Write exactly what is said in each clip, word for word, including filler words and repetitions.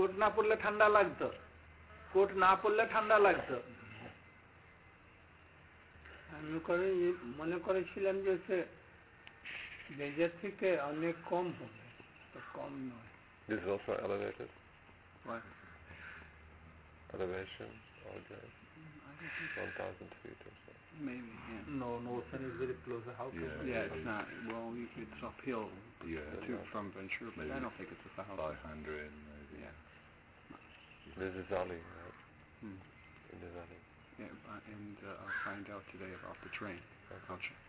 Coat না পরলে ঠান্ডা লাগতো, কোট না পরলে ঠান্ডা লাগতো। আমি করে মনে করেছিলাম যে সে বেজের থেকে অনেক কম হবে, তো কম নয়। This is also elevated? What? Elevation, or just one thousand feet or so? Maybe, yeah. No, no, ocean is very close. How can Yeah, yeah, it it's is. not. Well, it's uphill Yeah, to from Ventura, but maybe I don't think it's a thousand. five hundred maybe. Yeah. This is Zali, right? Hmm. In the valley. Yeah, uh, and uh, I'll find out today about the train. Okay. I'll check.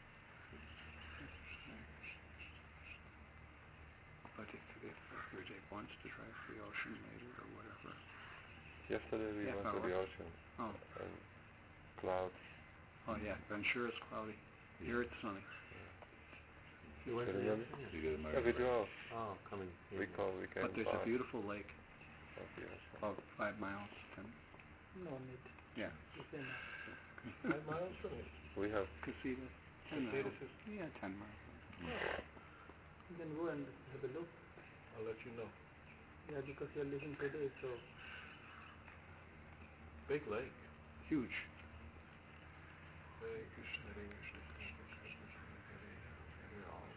But if, if Vijay wants to drive to the ocean later or whatever. Yesterday we Yeah, went to hour. the ocean. Oh. And clouds. Oh yeah, Ventura's cloudy. Here it's sunny. You went to the ocean? You get a Yeah, we drove. Oh, coming. We call, we came But there's by a beautiful lake, of the ocean. about five miles. Ten. No need. Yeah. It's enough. Five miles from it. We have Casitas. Ten Casitas miles. is- Yeah, ten miles. Then go and have a look. I'll let you know. Yeah, because you're living today, so Big lake. Huge. Hare Krishna, Hare Krishna, Krishna Krishna, Hare Hare, Hare Ram,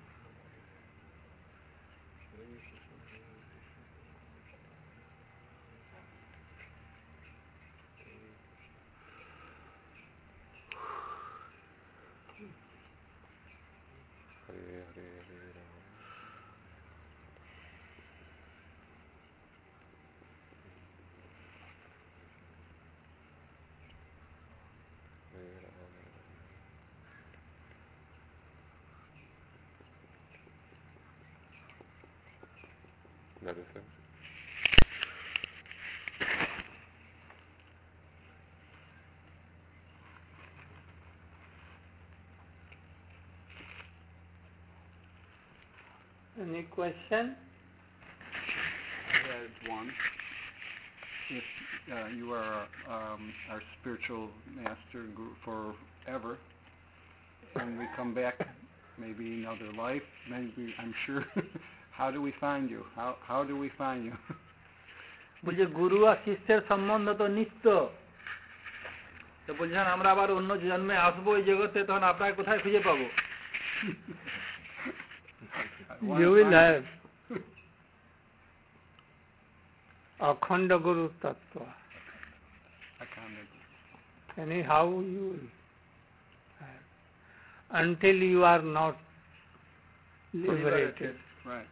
Hare Krishna, Hare Krishna, Hare Hare Hare Ram. Hare Ram. Medicine. any question? I had one. If uh, you are um, our spiritual master and guru forever, and we come back, maybe another life, maybe I'm sure. How do we find you? How how do we find you? বলছে গুরু আর শিষ্যের সম্বন্ধ তো নিত্য, তো বলছেন আমরা আবার অন্য জন্মে আসবো এই জগতে, তখন আপনাকে কোথায় খুঁজে পাবো? You will have অখণ্ড গুরু তত্ত্ব, anyhow you will have, until you are not liberated. Right.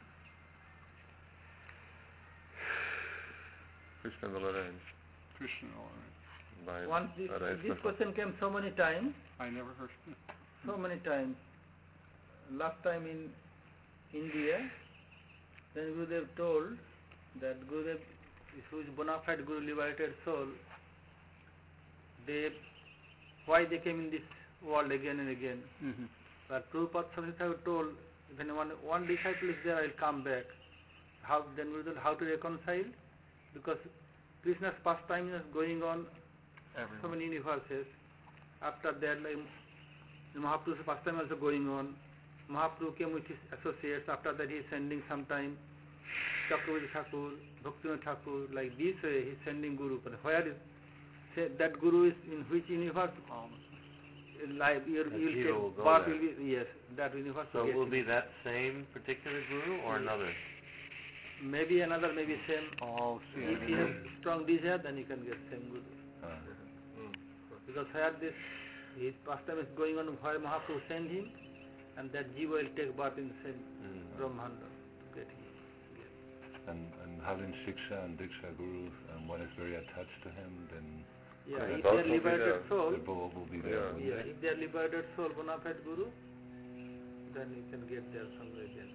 Krishna will arrange. Krishna, all right. By Once this, this arrangement of- question came so many times, I never heard. so many times. Last time in India, then Gurudev told that Gurudev, who is bona fide Guru liberated soul, they, why they came in this world again and again. Mm-hmm. But Prabhupada Saraswati told, when one, one disciple is there, I'll come back. How then Gurudev, how to reconcile? Because Krishna's pastime is going on Everyone. so many universes. After that, like Mahaprabhu's pastime also going on. Mahaprabhu came with his associates. After that, he is sending sometime Chakravarti Thakur, Bhaktivinoda Thakur. Like this way, he is sending Guru. But where is say, that Guru is in which universe? Um, Life you That will he take will go birth there. will be yes. That universe. So will it get will him. be that same particular guru or another? Maybe another, maybe same. all see. If he has strong desire, then he can get same Guru. Uh, Because where this his pastime is going on, where Mahaprabhu send him, and that jiva will take birth in the same Mm. Brahmanda to get him. and, and having Shiksha and Diksha gurus, and one is very attached to him, then Yeah, Okay, if that they are will be liberated there. soul, the both will be there. Yeah. yeah, if they are liberated soul, bona fide Guru, then you can get there somewhere again.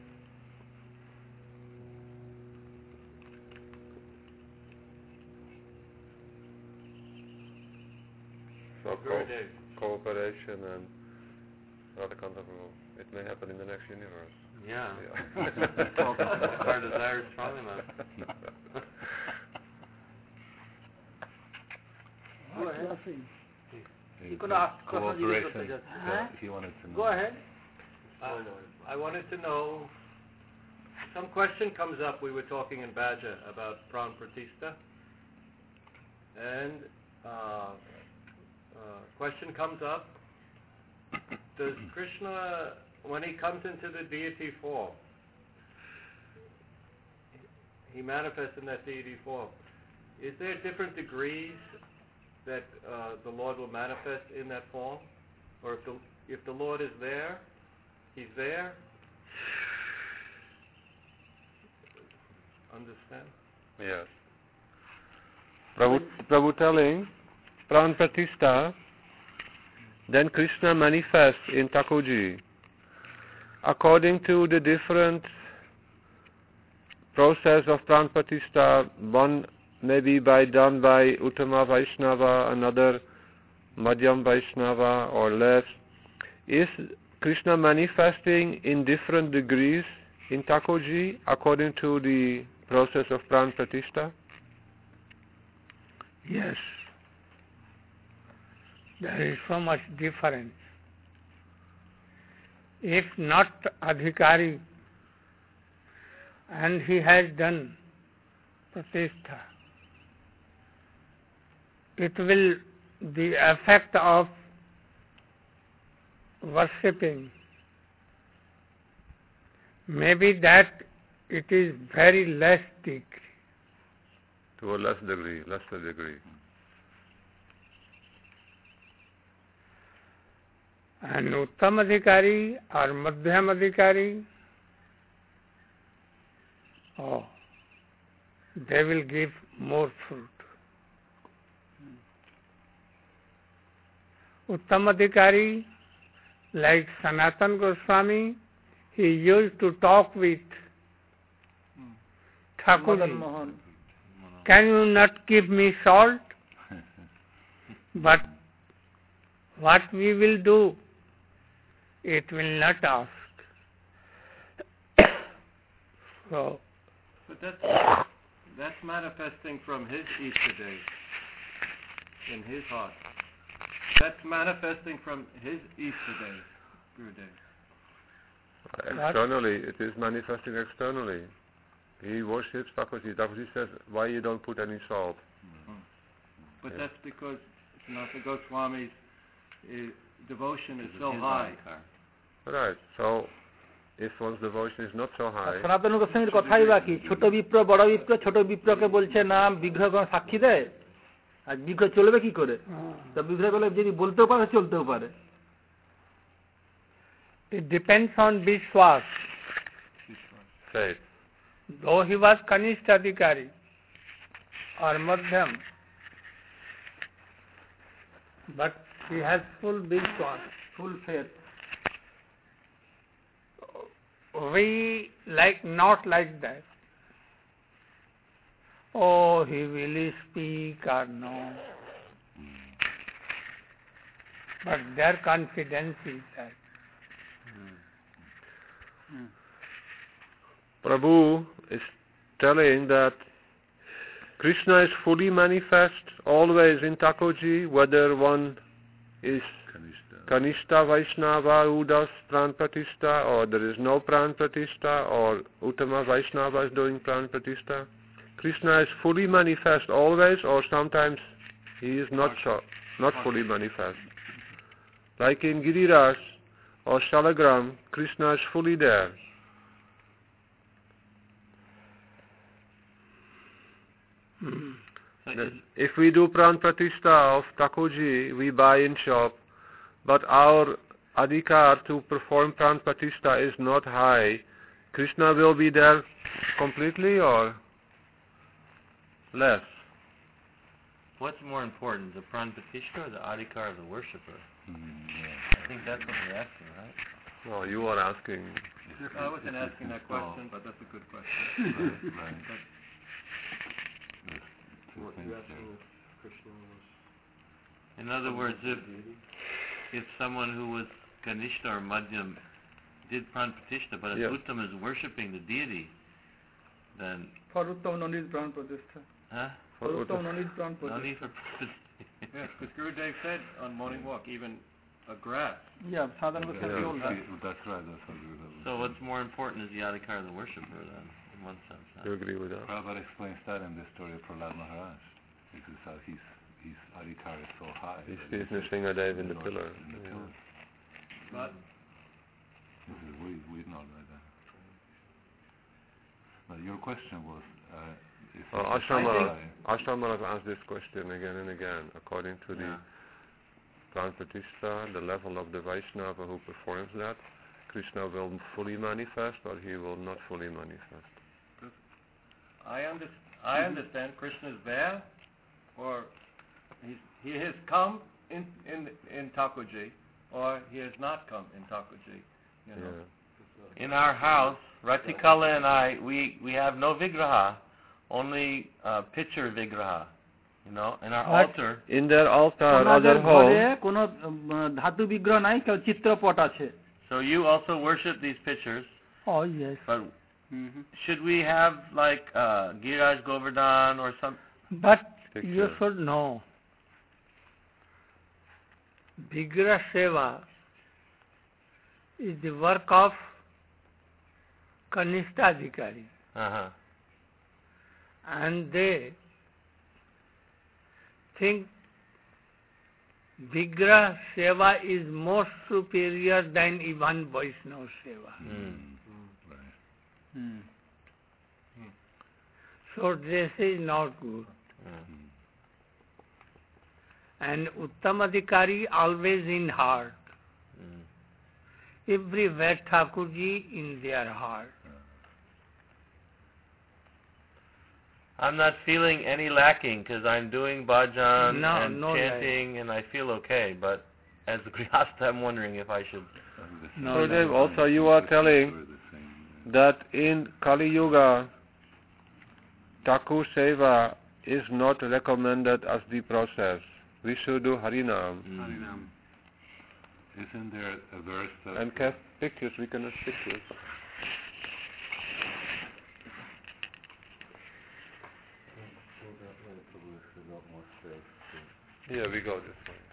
So co- Gurudev. cooperation and Radhakanta will, it may happen in the next universe. Yeah. Yeah. Our desire is strong enough. Go ahead. He- You could ask cooperation. Krishna Ji. So he wanted to know. Go ahead. Uh, I wanted to know some question comes up. We were talking in Baja about Pran Pratishtha, and uh, uh, question comes up: does Krishna, when he comes into the deity form, he manifests in that deity form? Is there different degrees that uh, the Lord will manifest in that form, or if the if the Lord is there, he's there? Understand? Yes. Prabhu, Prabhu telling Pran Pratishtha, then Krishna manifests in Thakurji. According to the different process of Pran Pratishtha, one may be by done by Uttama Vaishnava, another Madhyam Vaishnava or less. Is Krishna manifesting in different degrees in Thakurji according to the process of Pran Pratishtha? Yes. There is so much difference. If not Adhikari and he has done Pratishtha, it will, the effect of worshipping, maybe that it is very less degree. To a less degree, lesser degree. And Uttam Adhikari or Madhyam Adhikari, oh, they will give more fruit. Uttam Adhikari, like Sanatan Goswami, he used to talk with Thakurji. Can you not give me salt? But what we will do, it will not ask. So, But that's that's manifesting from his Ishtadev in his heart. That's manifesting from his Ishtadev, Gurudev. Externally, it is manifesting externally. He worships Thakurji. Thakurji says, why you don't put any salt? Mm-hmm. But yeah. That's because Sanatana Goswami's uh, devotion is so high. Right. So, if one's devotion is not so high, সনাতন গোস্বামীর কথাই বাকি ছোট বিপ্র বড় বিপ্র ছোট বিপ্রকে বলছে নাম বিগ্রহ কোন সাক্ষী দেয় আর বিগ্রহ চলবে কি করে তা বিগ্রহ বলে যদি বলতেও পারে চলতেও পারে it depends on Vishwas. faith. Though he was Kanishta Adhikari or Madhyam, but he has full Vishwas, full faith. We like not like that. Oh, he will speak or no. But their confidence is that. Hmm. Prabhu is telling that Krishna is fully manifest always in Thakurji, whether one is Kanishta Vaishnava who does Pran Pratishtha, or there is no Pran Pratishtha, or Uttama Vaishnava is doing Pran Pratishtha. Krishna is fully manifest always, or sometimes he is not so, not fully manifest. Like in Giriraj or Shalagram, Krishna is fully there. If we do Pran Pratishtha of Thakurji, we buy in shop, but our adhikar to perform Pran Pratishtha is not high, Krishna will be there completely or less? What's more important, the Pran Pratishtha or the adhikar of the worshipper? Mm, yeah. I think that's what we're asking, right? Well, you are asking. I wasn't asking that question, but that's a good question. Right, right. What you asking if Krishna was... In other words, if if someone who was Kanishta or Madhyam did Pran Pratishtha, but if yeah. Uttam is worshipping the deity, then... For Uttam no need Pran Pratishtha. Huh? For Uttam no need Pran No Pratishtha. need for Yes, because Gurudev said on morning walk, even a grass. Yeah, Sadhana Goswami Yeah, told that. that's right, that's what we have. So what's more important is the adhikar of the worshipper then, in one sense. Huh? Do you agree with that? Prabhupada explains that in the story of Prahlad Maharaj. Because how his, his adhikar is so high. He's, that he's Nrsingadev in the Lord pillar. In the Yeah. pillar. But This is, we, we know like that. But your question was, uh, if Uh, it's Ashrama, high, Ashrama has asked this question again and again, according to the Yeah. Pran Pratishtha, the level of the Vaishnava who performs that, Krishna will fully manifest or he will not fully manifest. I, under, I understand Krishna is there, or he's, he has come in in in Thakurji, or he has not come in Thakurji. You know. Yeah. In our house, Ratikala and I, we, we have no vigraha, only uh, picture vigraha. You know, in our What? altar. In their altar, ওনাদের other ঘরে home, কোনো উম, ধাতু বিগ্রহ নাই, কেউ চিত্রপট আছে। So you also worship these pictures, Oh, yes. but Mm-hmm. should we have like uh, Giraj Govardhan or some? But you Picture. should know, Vigraha Seva is the work of Kanishta Adhikari, Uh-huh. and they think Vigraha Seva is more superior than even Vaishnava Seva. Mm. right. Hmm. So this is not good. Mm. And Uttamadhikari always in heart. Mm. Everywhere Thakurji in their heart. I'm not feeling any lacking because I'm doing bhajan No, and no chanting and I feel okay, but as a grihastha I'm wondering if I should... No, So no. Dev, also you are telling that in Kali Yuga, Thakur Seva is not recommended as the process. We should do Harinam. Mm. Harinam. Isn't there a verse that... And cast pictures, we can have pictures. Yeah, we go this way.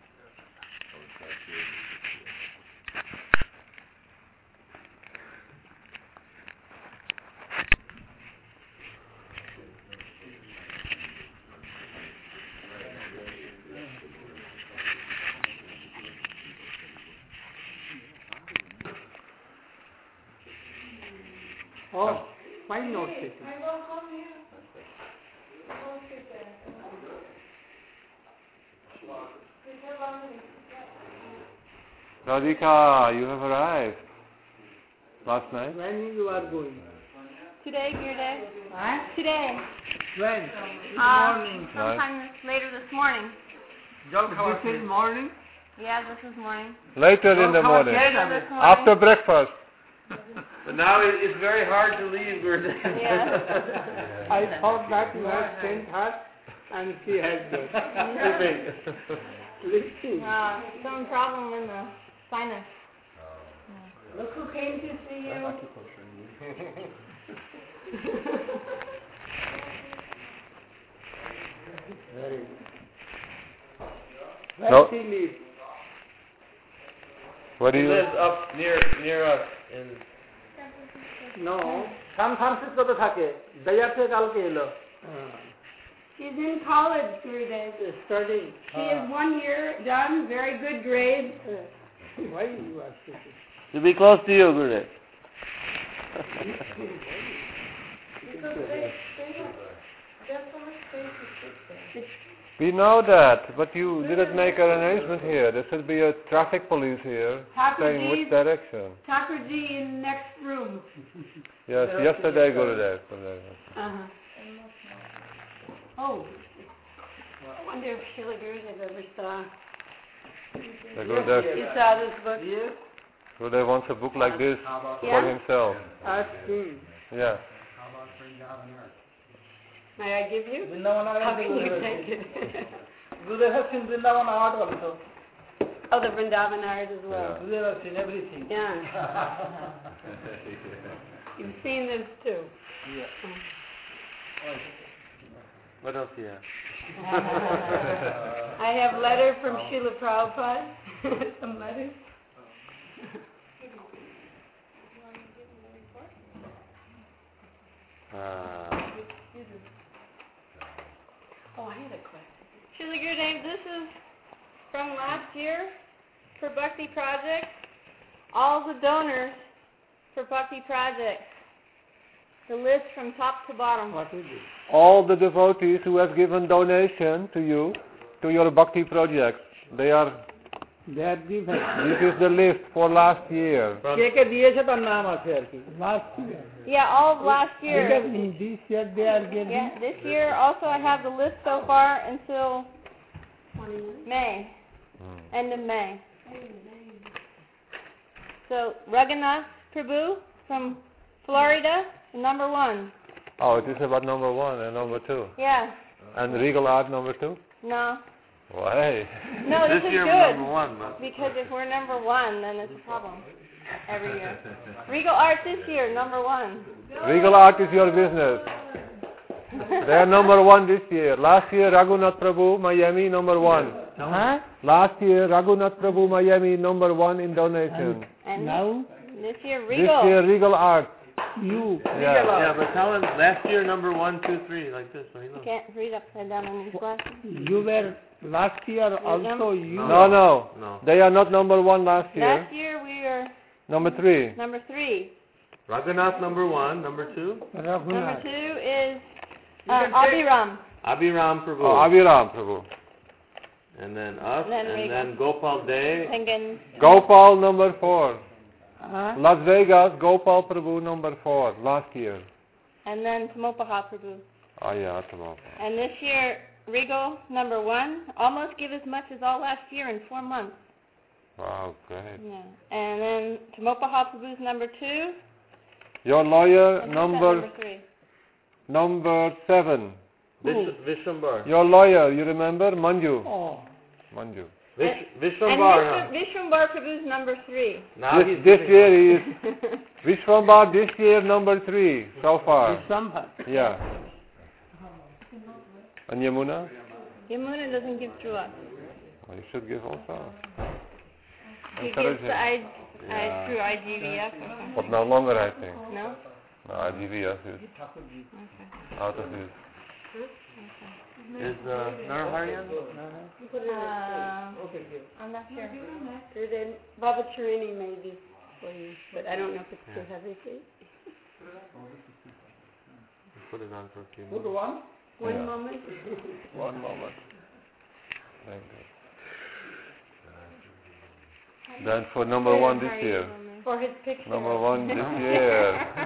Oh, fine note taken. Radhika, you have arrived. Last night? When you are going? Today, your day? Huh? Today. When? Uh, morning. sometime later this morning. This is morning? Yeah, this is morning. Later in the morning. Later this morning. After breakfast. But now it, it's very hard to leave Gurudev. Yeah. I thought that you had sent her and she has just sleeping. Uh, some problem in the sinus. Yeah. Look who came to see you. Very good. No. Where she lives? What do He you... lives up near near us in... No. San Francisco to থাকে দয়াতে কালকে এলো She's in college, Gurudev. studying. She is one year done, very good grades. Why you are sitting? To be close to you, Gurudev. We know that, but you didn't make an arrangement here. There should be a traffic police here saying which direction. Thakurji in next room. Yes, yesterday Gurudev. Uh-huh. Oh. I wonder if Srila Gurudev ever saw. The Gurudev, You saw this book? Yes, Gurudev wants a book like this for Yeah? himself. I've seen. Yeah. May I give you? Vrindavan How can you take it? Gurudev has seen Vrindavan art also. Oh, the Vrindavan art as well. Gurudev has seen everything. Yeah. You've seen this too. What else do you have? I have letter from Srila Prabhupada. Some letters. Uh, Oh, I had a question. Shri Gurudev, this is from last year for Bhakti Project. All the donors for Bhakti Project. The list from top to bottom. What is it? All the devotees who have given donation to you, to your Bhakti project, they are, They are given. this is the list for last year. কে কে দিয়েছে তার নাম আছে আর কি Last year. Yeah, all of last year. Because in this year they are getting. Yeah, this year also I have the list so far until May, end of May. So Raghunath Prabhu from Florida, number one. Oh, it is about number one and number two. Yeah, And Regal Art number two? no. Why? No, this, this is year good. number one, but Because if we're number one, then it's a problem every year. Regal Art this year, number one. Regal Art is your business. They are number one this year. Last year, Raghunath Prabhu, Miami, number one. Huh? Last year, Raghunath Prabhu, Miami, number one in donation. And Now this year, This Regal. year, Regal Art. you. Yeah. yeah, but tell him last year number one, two, three, like this. So he You knows. can't read upside down in these glasses. You were last year also you. No, no. No. They are not number one last year. Last year we were Number three. number three. Raghunath number one, number two, Number Raghunath. two is uh, Abhiram. Abhiram Prabhu, Oh, Aviram Prabhu. and then us, Then and Regal. then Gopal Day, Thinking Gopal number four. Huh? Las Vegas, Gopal Prabhu number four last year. and then Tamopaha Prabhu. Oh yeah, Tamil. And this year Regal number one, almost give as much as all last year in four months. Wow, great. Yeah. And then Tamopaha Prabhu's number two. Your lawyer And who's that number number three. number seven. Vish- Vishwambar, Your lawyer, you remember? Manju. Oh. Manju. Vish- And Vishwambar. Vishwa, huh? Vishwambar Prabhu's number three. Now This, he's this giving year up. he is Vishwambar this year number three so far. December. Yeah. And Yamuna? Yamuna doesn't give through us. Well, you should give also. He Encourage gives the him. I, I Yeah. through I G V F or something. But no longer, I think. No? No, I G V F is Okay. out of his. Is uh, Naraharian? Uh, I'm not sure. Then Baba Charini maybe for you, but I don't know if it's too heavy for you. Put it on for a few Good minutes. one. One Yeah. moment. One moment. Thank you. Then for number one this year. For his picture. Number one this year.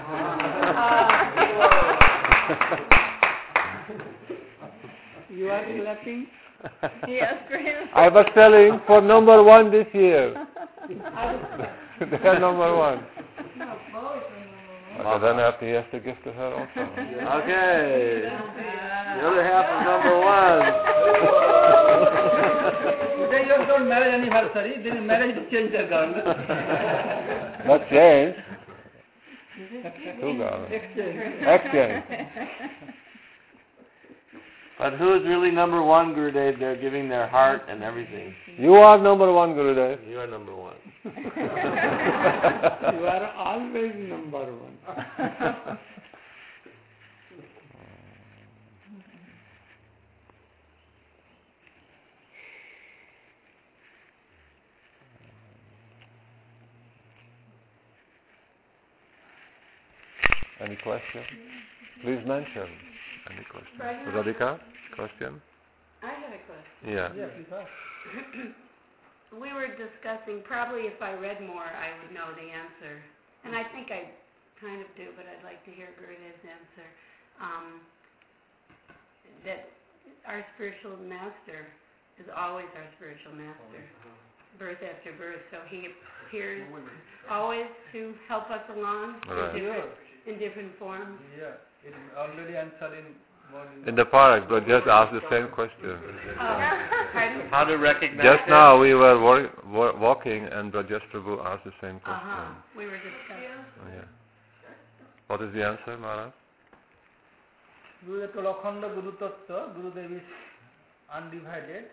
You are clapping. Yes, for him. I was telling for number one this year. They are number one. Okay, then I have to, he has to give to her also. Okay. The other half of number one. Today you have got marriage anniversary, then marriage to change the garment. Not change. Two garments. Exchange. But who is really number one, Gurudev? They're giving their heart and everything. You are number one, Gurudev. You are number one. You are always number one. Any question? Please mention. Any question? Radhika, question? I have a question. Yeah. We were discussing, probably if I read more, I would know the answer. And I think I kind of do, but I'd like to hear Gurudev's answer. Um, that our spiritual master is always our spiritual master, birth after birth. So he appears always to help us along Right. in, different, in different forms. Yeah, it already answered in one. In the park, but just ask the same question. Pardon? How to recognize Just it? now we were wor- wor- walking and Brajesh Prabhu asked the same question. Uh-huh. We were discussing. Oh, yeah. What is the answer, Maharaj? Gurudev told Akhanda Guru Tattva, Gurudev is undivided,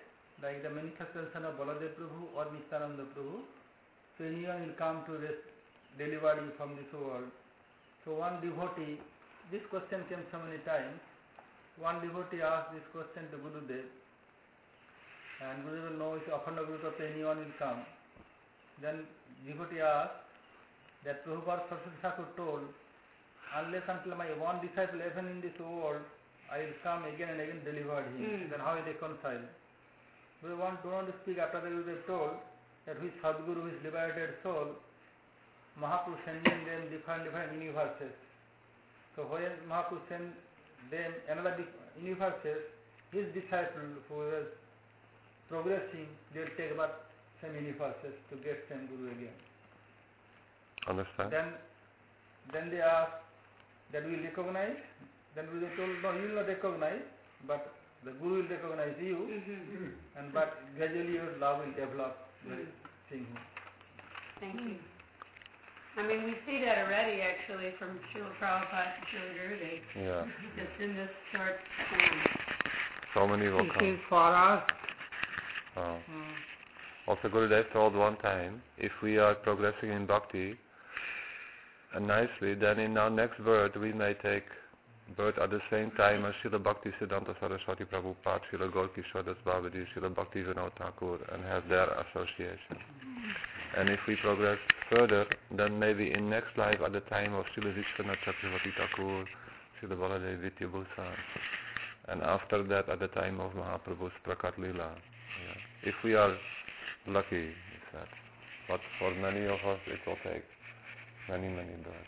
like the manifestation of Baladev Prabhu or Nityananda Prabhu, so anyone will come to res- deliver you from this world. So one devotee, this question came so many times, one devotee asked this question to Gurudev, and Gurudev knows Akhanda Guru Tattva, anyone will come. Then devotee asked that Prabhupada Saraswati Thakur told, unless until my one disciple even in this world, I will come again and again deliver him. Mm. Then how will they reconcile? We want, don't want to speak after that Gurudev told that which Sadguru, his liberated soul, Mahaprabhu sending them different different universes. So when Mahaprabhu sent them another universes, his disciple who was progressing, they will take about same universes to get same Guru again. Understand? Then then they asked that we recognize. Then we told, no, you will not recognize, but the Guru will recognize you, Mm-hmm. and but gradually your love will develop by seeing him. Thank you. I mean, we see that already, actually, from Srila Prabhupada to Srila Gurudev. Yeah. Just in this short time. So many will This come. is for us. Oh. Mm. Also Gurudev told one time, if we are progressing in bhakti, and nicely, then in our next birth we may take birth at the same time as Srila Bhakti Siddhanta Saraswati Prabhupada, Srila Gaur Kishore Das Babaji, Srila Bhakti Vinod Thakur, and have their association. And if we progress further, then maybe in next life at the time of Srila Vishwanath Chakravarti Thakur, Srila Baladev Vidya Bhusan, and after that at the time of Mahaprabhu's Prakat Lila. Yeah. If we are lucky, it's that. But for many of us it will take many, many births.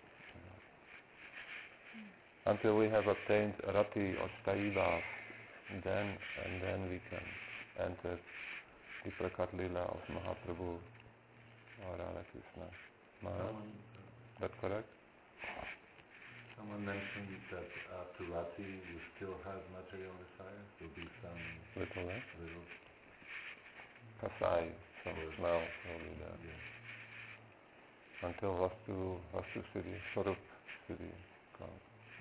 Until we have obtained Rati or Sthayi Bhav, then and then we can enter the Prakat Lila of Mahaprabhu or Radha Krishna. Maharaj, that correct? Someone mentioned that after Rati you still have material desires. There'll be some Little, eh? little. Kasai, some smell will be there. Yeah. Until Vastu, Vastu Siddhi, Swarup Siddhi comes.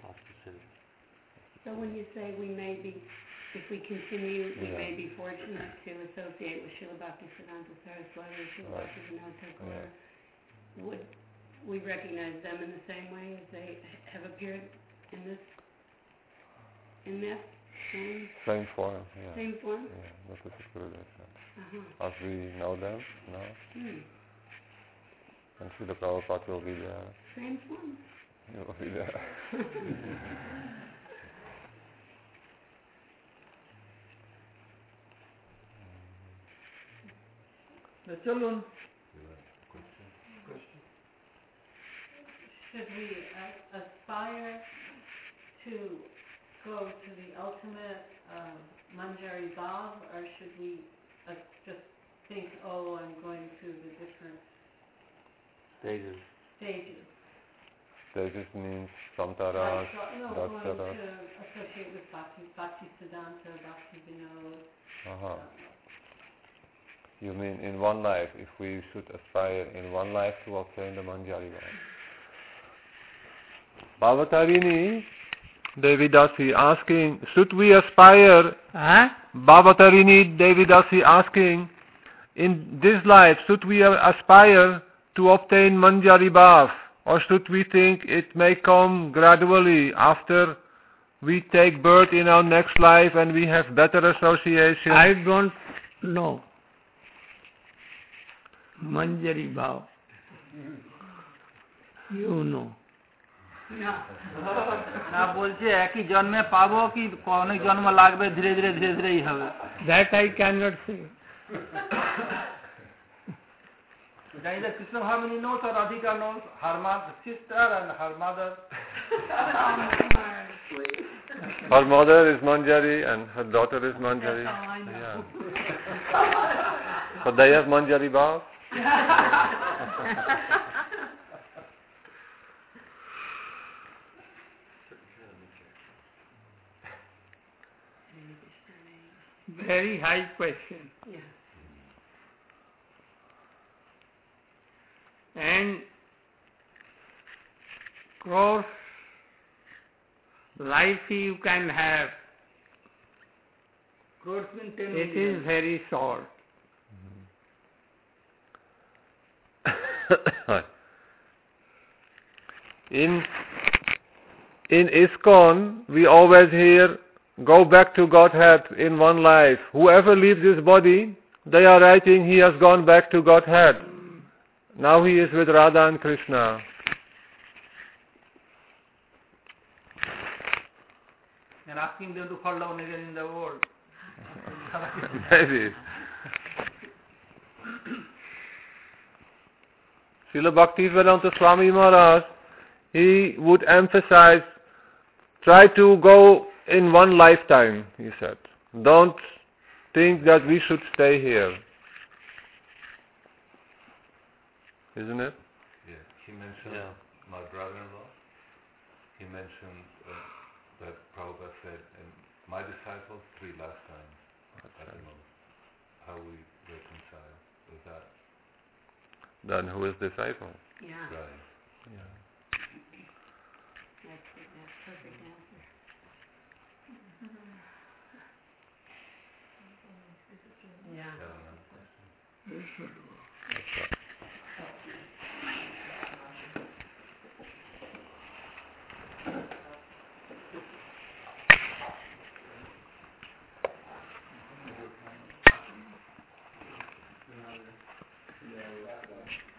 So when you say we may be, if we continue, we Yeah. may be fortunate to associate with Srila Bhakti Siddhanta Saraswati or Srila Right. Bhakti Vinod Thakur, Yeah. would we recognize them in the same way as they have appeared in this, in this same, Same form, yeah. same form? Yeah, that is what Gurudev said. Uh-huh. As we know them now, Hmm. and Srila Prabhupada will be there. Same form. He will be there. The children, Should we uh, aspire to go to the ultimate uh, Manjari Bhav, or should we uh, just think, oh, I'm going through the different Stages. stages? Stages means Samtaras, Like, uh, no, going to Daktaras. associate with Bhakti, Bhakti Siddhanta, Bhakti Vinod. Uh-huh. uh, You mean in one life, if we should aspire in one life to obtain the Manjari Bhav. Bhavatarini Devidasi asking, should we aspire? Huh? Bhavatarini Devidasi asking, in this life, should we aspire to obtain Manjari Bhav? Or should we think it may come gradually after we take birth in our next life and we have better association? I don't know. Manjari Bhav. You know. না বলছে একই জন্মে পাবো কি অনেক জন্ম লাগবে ধীরে ধীরে ধীরে ধীরেই হবে That I cannot say. জানি that Krishna Bhamini knows or Radhika knows her mother, sister and her mother. Her mother is Manjari and her daughter is Manjari. That's all I know. Yeah. So they have Manjari Bhav? Very high question. Yeah. And cross life you can have, Though it's been ten It million. is very short. in in ISKCON, we always hear, go back to Godhead in one life. Whoever leaves this body, they are writing he has gone back to Godhead. Now he is with Radha and Krishna. And asking them to fall down again in the world. Maybe. Srila Bhaktivedanta Swami Maharaj, he would emphasize, try to go in one lifetime, he said. Don't think that we should stay here. Isn't it? Yeah, he mentioned Yeah. my brother-in-law. He mentioned uh, that Prabhupada said, and my disciples three lifetimes at the most. How we reconcile with that. Then who is disciple? Yeah, Right. Yeah. that's, that's perfect answer. Yeah. Yeah, another question. Yeah, yeah.